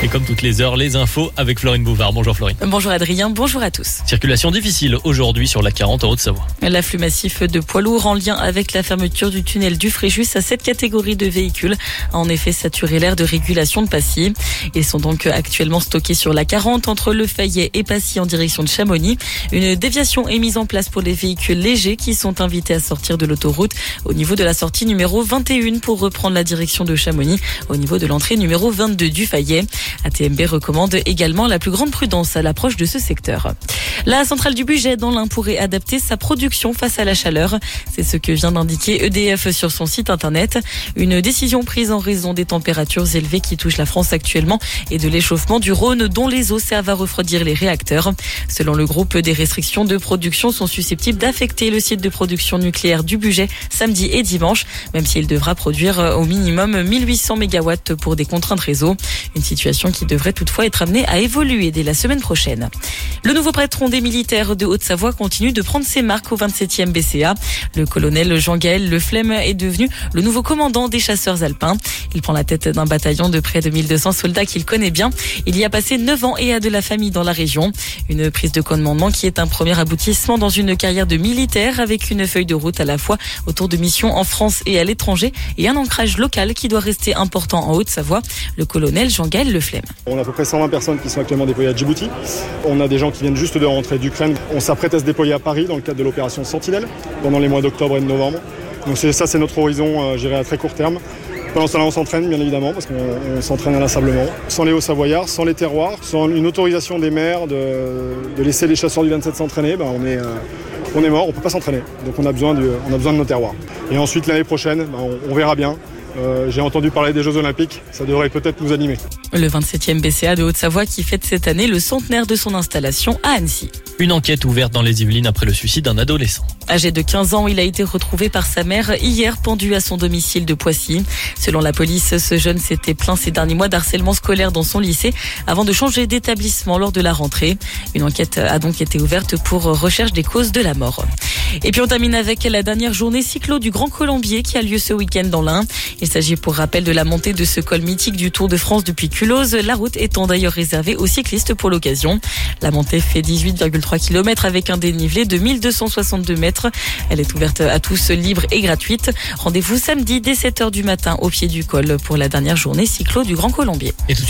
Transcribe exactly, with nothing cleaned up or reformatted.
Et comme toutes les heures, les infos avec Florine Bouvard. Bonjour Florine. Bonjour Adrien, bonjour à tous. Circulation difficile aujourd'hui sur la quarante en Haute-Savoie. L'afflux massif de poids lourds en lien avec la fermeture du tunnel du Fréjus à cette catégorie de véhicules a en effet saturé l'aire de régulation de Passy. Ils sont donc actuellement stockés sur la quarante entre Le Fayet et Passy en direction de Chamonix. Une déviation est mise en place pour les véhicules légers qui sont invités à sortir de l'autoroute au niveau de la sortie numéro vingt et un pour reprendre la direction de Chamonix au niveau de l'entrée numéro vingt-deux du Fayet. A T M B recommande également la plus grande prudence à l'approche de ce secteur. La centrale du budget dans l'Ain pourrait adapter sa production face à la chaleur. C'est ce que vient d'indiquer E D F sur son site internet. Une décision prise en raison des températures élevées qui touchent la France actuellement et de l'échauffement du Rhône dont les eaux servent à refroidir les réacteurs. Selon le groupe, des restrictions de production sont susceptibles d'affecter le site de production nucléaire du budget samedi et dimanche, même s'il devra produire au minimum mille huit cents mégawatts pour des contraintes réseau. Une situation qui devrait toutefois être amenée à évoluer dès la semaine prochaine. Le nouveau patron des militaires de Haute-Savoie continue de prendre ses marques au vingt-septième B C A. Le colonel Jean-Gaël Leflemme est devenu le nouveau commandant des chasseurs alpins. Il prend la tête d'un bataillon de près de mille deux cents soldats qu'il connaît bien. Il y a passé neuf ans et a de la famille dans la région. Une prise de commandement qui est un premier aboutissement dans une carrière de militaire avec une feuille de route à la fois autour de missions en France et à l'étranger et un ancrage local qui doit rester important en Haute-Savoie. Le colonel Jean-Gaël Leflemme. On a à peu près cent vingt personnes qui sont actuellement déployées à Djibouti. On a des gens qui viennent juste de rentrer d'Ukraine. On s'apprête à se déployer à Paris dans le cadre de l'opération Sentinelle pendant les mois d'octobre et de novembre. Donc c'est, ça, c'est notre horizon, euh, j'irai à très court terme. Pendant ce temps-là, on s'entraîne, bien évidemment, parce qu'on on s'entraîne inlassablement. Sans les Hauts-Savoyards, sans les terroirs, sans une autorisation des maires de, de laisser les chasseurs du vingt-sept s'entraîner, ben on est, euh, on est mort, on ne peut pas s'entraîner. Donc on a besoin de, on a besoin de nos terroirs. Et ensuite, l'année prochaine, ben on, on verra bien. Euh, j'ai entendu parler des Jeux Olympiques, ça devrait peut-être nous animer. Le vingt-septième B C A de Haute-Savoie qui fête cette année le centenaire de son installation à Annecy. Une enquête ouverte dans les Yvelines après le suicide d'un adolescent. Âgé de quinze ans, il a été retrouvé par sa mère hier pendu à son domicile de Poissy. Selon la police, ce jeune s'était plaint ces derniers mois d'harcèlement scolaire dans son lycée avant de changer d'établissement lors de la rentrée. Une enquête a donc été ouverte pour recherche des causes de la mort. Et puis on termine avec la dernière journée cyclo du Grand Colombier qui a lieu ce week-end dans l'Ain. Il s'agit pour rappel de la montée de ce col mythique du Tour de France depuis Culose, la route étant d'ailleurs réservée aux cyclistes pour l'occasion. La montée fait dix-huit virgule trois kilomètres avec un dénivelé de mille deux cent soixante-deux mètres. Elle est ouverte à tous, libre et gratuite. Rendez-vous samedi dès sept heures du matin au pied du col pour la dernière journée cyclo du Grand Colombier. Et tout